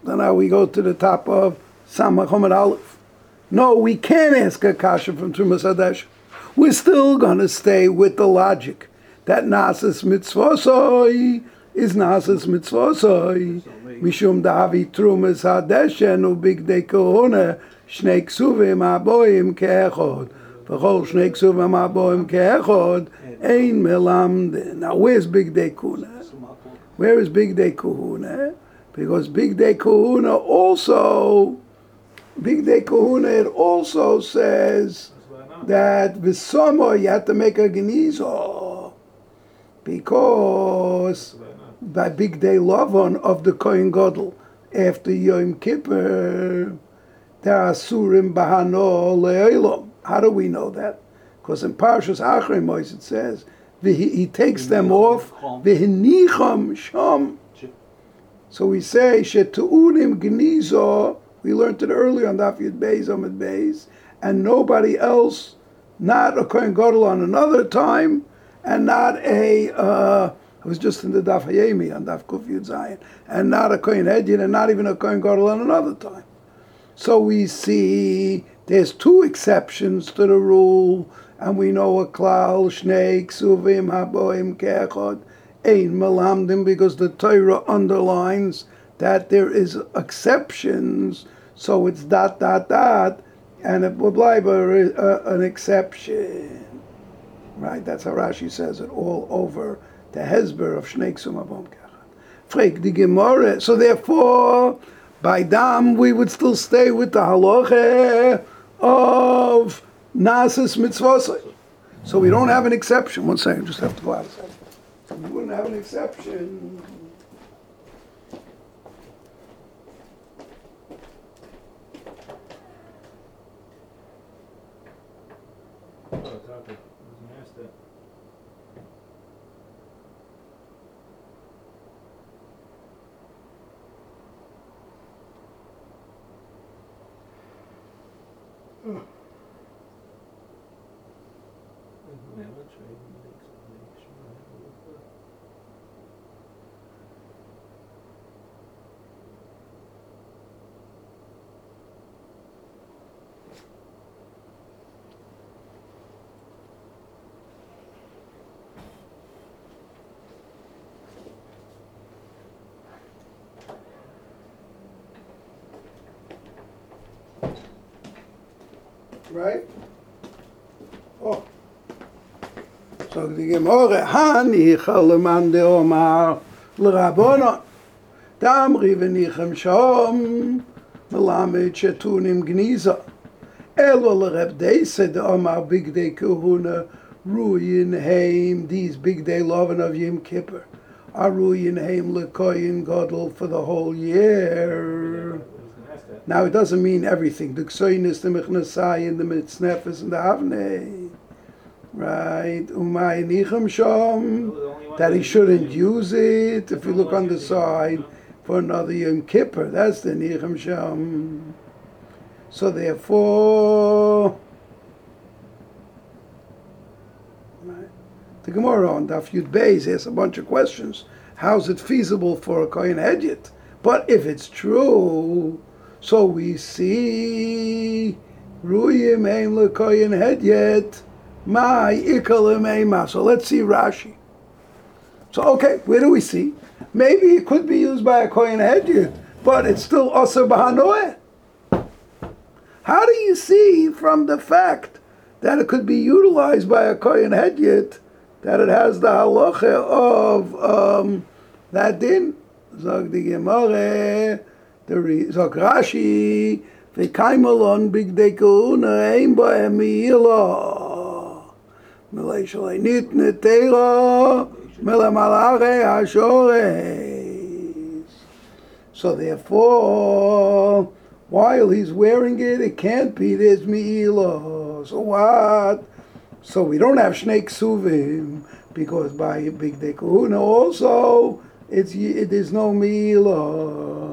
then now we go to the top of Samach Hamad Aleph. No, we can't ask a kasha from Trumas Hadesh. We're still going to stay with the logic that Nasas Mitzvosoi is Nasas Mitzvosoi. Mishum Davi Trumas Hadeshen Ubig De Kohuna Shnei Ksuvim Aboim Ke'echod. V'chol Shnei Ksuvim Aboim Ke'echod Ein Melamdin. Now where's Big Day Kuna? Where is Big Day Kahuna? Because Big Day Kahuna also, it also says that V'somo you have to make a genizo, because by Big Day Lavon of the Kohen Gadol after Yom Kippur there are surim bahano le'olam. How do we know that? Because in Parshas Achrei Mos it says he takes them off v'hinicham sham. So we say shetuunim genizo. We learned it earlier on Daf Yud Beis Amud Beis, and nobody else, not a Kohen Gadol on another time, and not a. I was just in the Daf Hayemi on Daf Kuf Yud Zayin, and not a Kohen Hedyin, and not even a Kohen Gadol on another time. So we see there's two exceptions to the rule, and we know a klal shnei ksuvim haboim ke'echad ein melamdim, because the Torah underlines that there is exceptions. So it's ... and it will be an exception, right? That's how Rashi says it all over the Hezber of Shnei Ksuvim haboim ke'echad. Frek di Gemara. So therefore, by Dam, we would still stay with the halacha of Nasas Mitzvosai. So we don't have an exception. One second, just have to go out a second. We wouldn't have an exception. Right? Oh. So the Gemara, Hani Chalaman de Omar L'Rabbonon Damri v'nichem Shom Melamed Shetunim Gniza Elo L'Reb Deise de Omar Big Day Kahuna Ruyin Haim. These Big Day Lovin of Yom Kippur are Ruyin Haim L'Koyin Gadol for the whole year. Now it doesn't mean everything. The Ksoinis, the Mechnasai, and the Mitznefes, and the Avnei. Right? Umay Nichem Shom, that he shouldn't use it. If you look on the side for another Yom Kippur, that's the Nichem Shom. So therefore, right, the Gemara on Daf Yud Beis asks a bunch of questions. How is it feasible for a Kohen Hedyot? But if it's true, so we see Ruyim Ein LeKoyin Hedyot My Ikalim Eima. So let's see Rashi. So okay, where do we see? Maybe it could be used by a Kohen Hedyot, but it's still Aser B'Hanoeh. How do you see from the fact that it could be utilized by a Kohen Hedyot that it has the halacha of that din? Zog the Gemara. Zog Rashi, v'kaimalon big day kahuna ein b'hem mi'ila. Melei shalei nitne teira, melei malachei hashores. So therefore, while he's wearing it, it can't be there's mi'ila. So what? So we don't have Shnei Ksuvim, because by big day kahuna also, there's no mi'ila.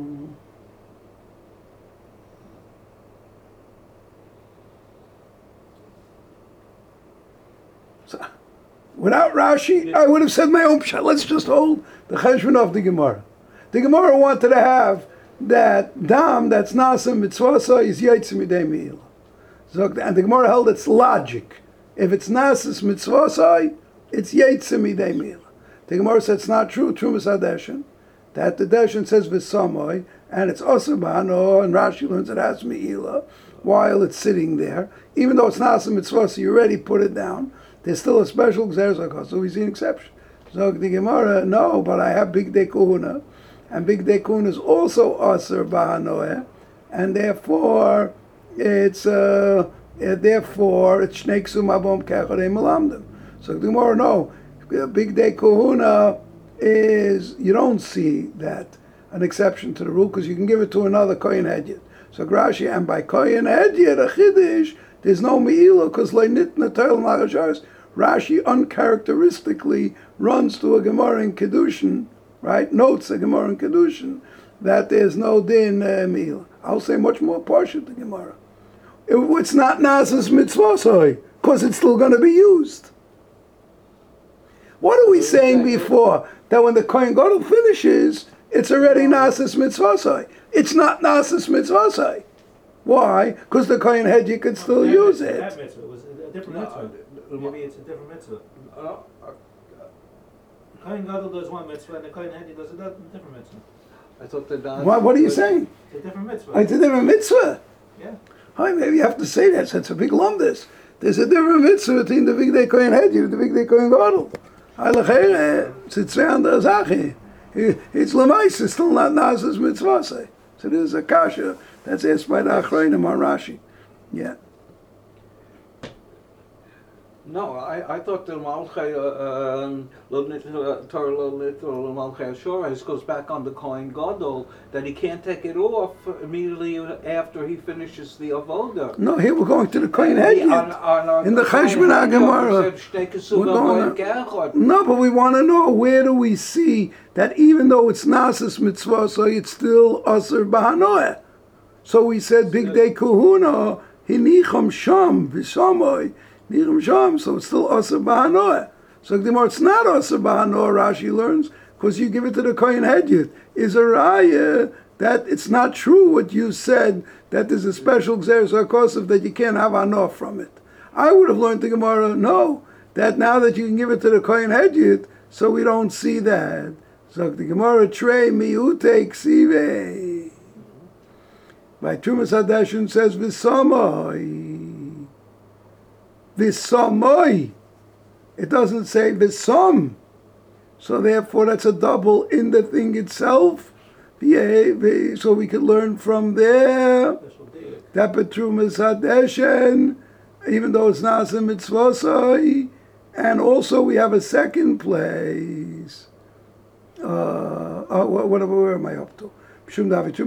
Without Rashi, I would have said my own pshat. Let's just hold the cheshbon of the Gemara. The Gemara wanted to have that dam that's nasa mitzvah is yaitze midei meila. So, and the Gemara held it's logic. If it's nasis mitzvah, it's yaitze midei meila. The Gemara said it's not true. Trumas hadeshin, that the deshin says v'samoy, and it's also bano, and Rashi learns it has meila while it's sitting there, even though it's nasis mitzvah, so you already put it down. There's still a special gzeres, so we see an exception. So the Gemara, no, but I have big day kuhuna, and big day kuhuna is also aser bahanoeh, and therefore it's shnei ksum abom kecharei melamdim. So the Gemara, no, big day kuhuna is, you don't see that an exception to the rule because you can give it to another kohen hedyot. So Rashi, and by kohen hedyot a chiddush, there's no meila because leinitna teil ma'asharis. Rashi uncharacteristically runs to a Gemara in Kedushin, right? Notes a Gemara in Kedushin that there's no din meal. I'll say much more partial to Gemara. It's not Nasas mitzvah, because it's still going to be used. What are we saying before? That when the Kohen Gadol finishes, it's already Nasas mitzvah. It's not Nasas mitzvah. Why? Because the Kohen Hedyot could still use it. That mitzvah was a different mitzvah. Maybe it's a different mitzvah. Kohen Gadol does one mitzvah and the Kohen Hedyot does a different mitzvah. I thought that. What are you saying? It's a different mitzvah. It's a different mitzvah. Yeah. Hi, maybe you have to say that. So it's a big lumdus. There's a different mitzvah between the big day Kohen Hedyot and the big day Kohen Gadol. It's zwei andere Sache. It's lemais. It's still not Nasas mitzvah. So there's a kasha that's asked by the Achronim on Rashi. Yeah. No, I thought the Malchai Malchai Ashura goes back on the Kohen Gadol that he can't take it off immediately after he finishes the avoda. No, here we're going to the Kohen Hedyot in the Cheshbon HaGemara. No, but we want to know, where do we see that even though it's Nasas mitzvah, so it's still Aser Bahanoeh? So we said big day Kuhuna hinicham sham v'samoy. So it's still Aser Bahanoeh. So it's not Aser Bahanoeh, Rashi learns, because you give it to the Kohen Hedyot. Is a raya that it's not true what you said, that there's a special Gzeres HaKosov that you can't have Anoah from it. I would have learned the Gemara, no, that now that you can give it to the Kohen Hedyot, so we don't see that. So the Gemara, Trey miute ksive. By Trumas Hadeshin says, V'samoi. V'samoi. It doesn't say V'sam. So therefore that's a double in the thing itself. So we could learn from there that Petrumas Hadeshin, even though it's not a mitzvah, and also we have a second place. Where am I up to? If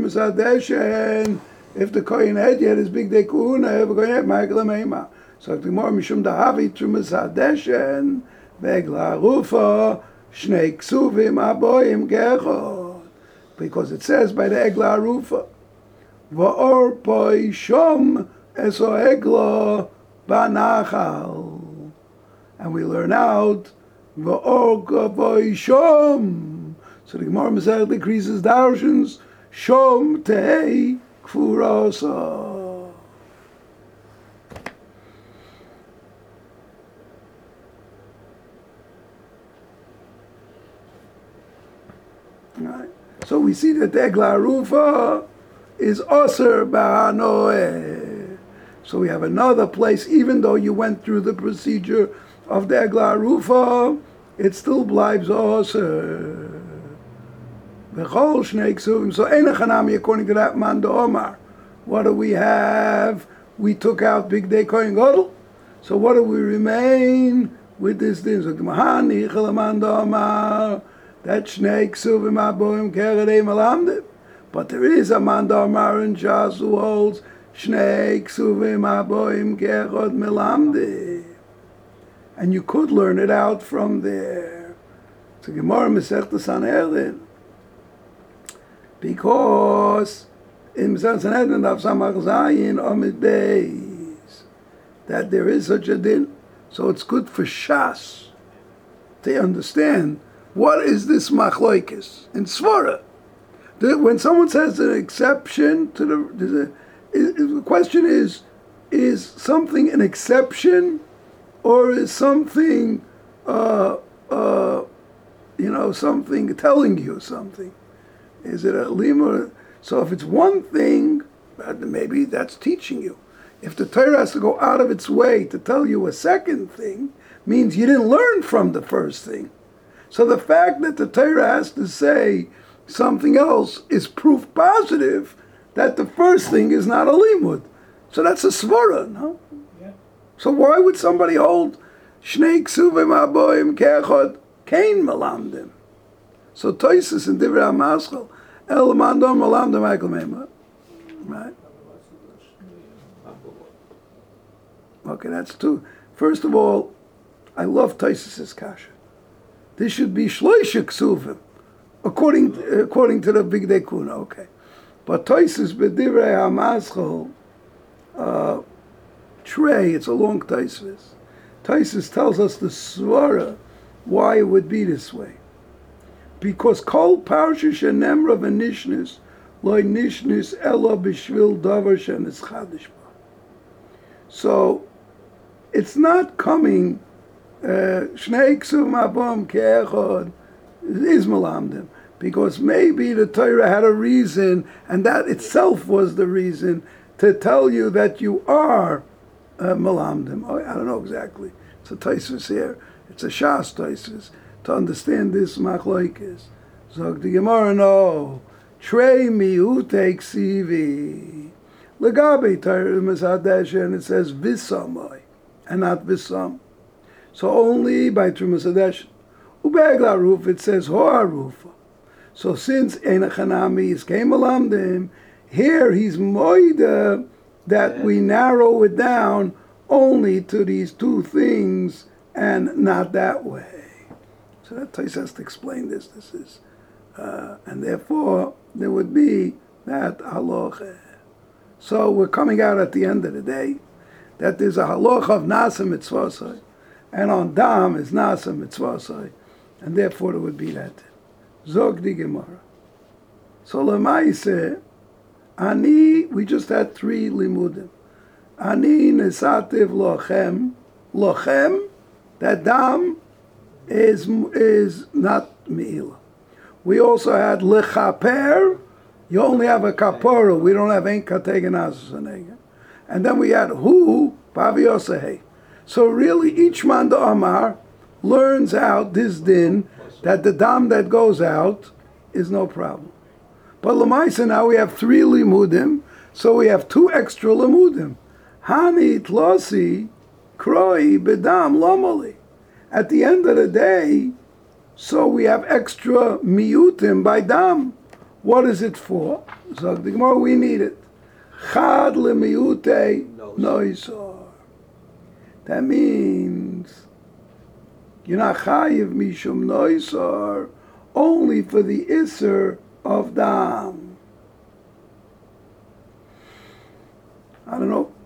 the Kohen Hedyot is big day kuhuna, we're going to have Michael Meima. So the more Mishum Dahavi Trumas Hadeshin, Vegla Rufa, Shnei Ksuvim Aboim Gechot. Because it says by the Egla Rufa, Va'or Poi Shom Eso Egla Banachal. And we learn out, Va'or Poi Shom. So the Gemara Masechet increases Darshans, Shom Tehei Kfurasa. Right. So we see that the Egla Rufa is Aser Bahanoeh. So we have another place, even though you went through the procedure of the Egla Rufa, it still blives Aser. V'chol Shnei Ksuvim. So Einachanami, according to that man the Omar. What do we have? We took out big day Kohen Gadol. So what do we remain with this thing? So the Mahani Chalaman the Omar. That Shnei Ksuvim Aboim Kerei Melamdim. But there is a man the Omar in Shas who holds Shnei Ksuvim Aboim Kerei Melamdim. And you could learn it out from there. So Gemara Masechta Sanhedrin. Because in Masechta Sanhedrin Daf Samach Zayin Amid Beis that there is such a din. So it's good for Shas to understand what is this machlokes in Svara. When someone says an exception to the question is something an exception, or is something, something telling you something? Is it a lima? So if it's one thing, maybe that's teaching you. If the Torah has to go out of its way to tell you a second thing, means you didn't learn from the first thing. So the fact that the Torah has to say something else is proof positive that the first thing is not a limud. So that's a svara, no? Yeah. So why would somebody hold Shnei Ksuvim Aboim Ke'echad Kain Malamdim? So Toisus in Divrei HaMaschal El Mandom Malamdim Michael Mema. Right? Okay, that's two. First of all, I love Toisus' kasha. This should be Shloisha Ksuvim, according to the Big Day Kuna, okay. But Toisus B'divrei HaMaschal Trey, it's a long Toisus. Toisus tells us the svara why it would be this way. Because Kol Parsha Shenemra V'Nishnis Loi Nishnis Ela B'Shvil Davar Shenis Chadish Ba. So it's not coming Shnei Ksuvim Abom Ke'echad is Malamdim, because maybe the Torah had a reason, and that itself was the reason to tell you that you are Malamdim. I don't know exactly. It's a Taisus here. It's a Shas Taisus. To understand this Machlokes. Zog the Gemara, no. Trei miute ksivi. Legabe Torah Misadesh, and it says Visamai, and not Visam. So only by Trumas Hadesh. Ubegla Ruf, it says Hoa Rufa. So since Enachanami is came Malamdim, here he's moida that we narrow it down only to these two things and not that way. So that Tais has to explain this. This is, and therefore there would be that halacha. So we're coming out at the end of the day that there's a halacha of nasa mitzvasai, and on dam is nasa mitzvasai, and therefore it would be that. Zog di Gemara. So lemaise, ani, we just had 3 limudim. Ani nesativ lochem, lochem, that dam is not meila. We also had lechaper. You only have a kapora. We don't have ein kategenazus anega. And then we had hu paviosahei. So really, each man the Amar learns out this din that the dam that goes out is no problem. But lemaisa now we have 3 limudim, so we have 2 extra limudim. Hani tlosi kroi bedam lomali. At the end of the day, so we have extra miyutim by dam. What is it for? So the Gemara, we need it. Chad lemiyute noisor. That means you're not chayiv mishum noisor only for the iser of dam. I don't know.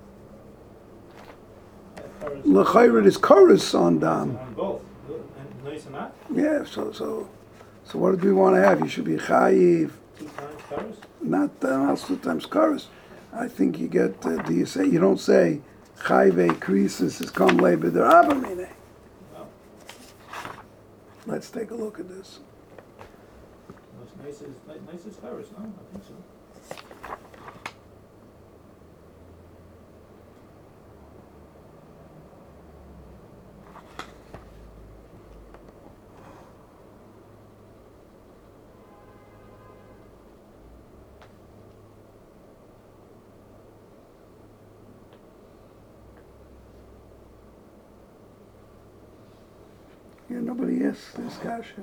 L'chayret is chorus on dam. On both. And nice and not? Yeah, so what do we want to have? You should be chayiv. 2 times chorus? Not 2 times chorus. I think you get, do you say, you don't say chayve krisis is come labor der abamine. No. Let's take a look at this. Nice as chorus, no? I think so. Yeah, nobody asks this kasha.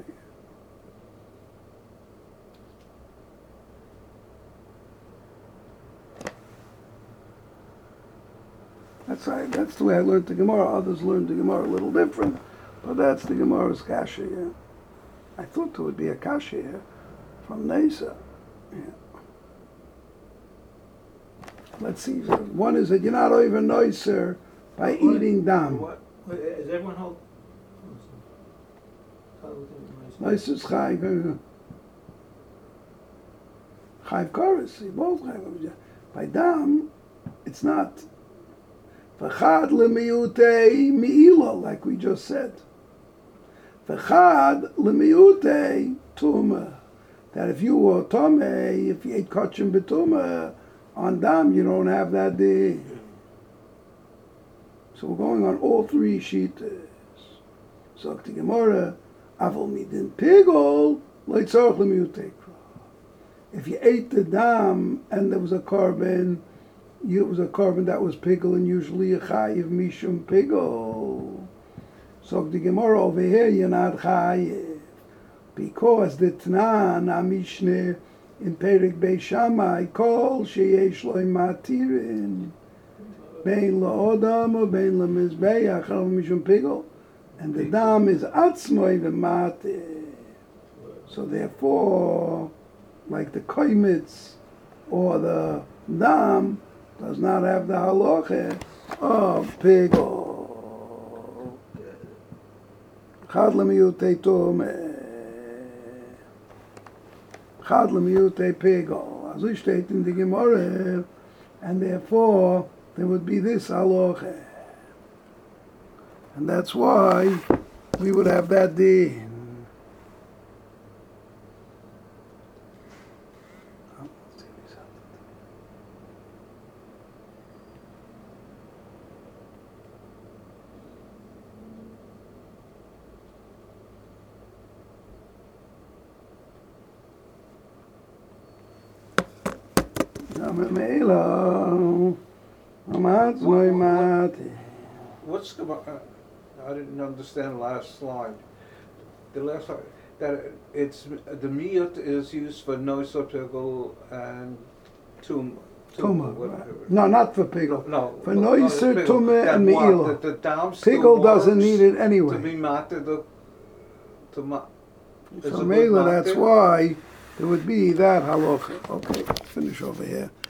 That's right. That's the way I learned the Gemara. Others learned the Gemara a little different, but that's the Gemara's kasha. Yeah, I thought there would be a kasha here from Nesa. Yeah. Let's see. One is that you're not even noiser by eating dam. What? Wait, is everyone hold? Noiser is chai. Chayv Kares. Both Chayv. By dam, it's not. V'chad lemiyutei mi'ilo, like we just said. V'chad lemiyutei tumah. That if you were tomei, if you ate kachim betumah, on dam you don't have that day. So we're going on all three shitas. So the Gemara, avol midin pigol, leitzarach lemiyutei. If you ate the dam and there was a carbon, it was a carbon that was pigol, and usually a chayiv mishum pigol. So the Gemara over here, you're not chayiv, because the Tanan HaMishneh in Perek Beis Shammai kol sheyesh lo matirin bein laodam or bein lemizbeach chayiv mishum pigol, and the dam is atzmoi v'matir. So therefore, like the koimitz or the dam does not have the halacha of pigol. Chad lemiyutei tumeh, chad lemiyutei pigol. As we state in the Gemara, and therefore there would be this halacha, and that's why we would have that din. What's the? I didn't understand the last slide. The last slide, that it's the miyut is used for noisa pigol and Tumah. whatever. No, not for pigol. No, For noiser, pigol. tumah, That and what? me'ilah. The dam still Pigol doesn't works need it to anyway. be matter to ma. So me'ilah, that's why there would be that halacha. Okay, finish over here.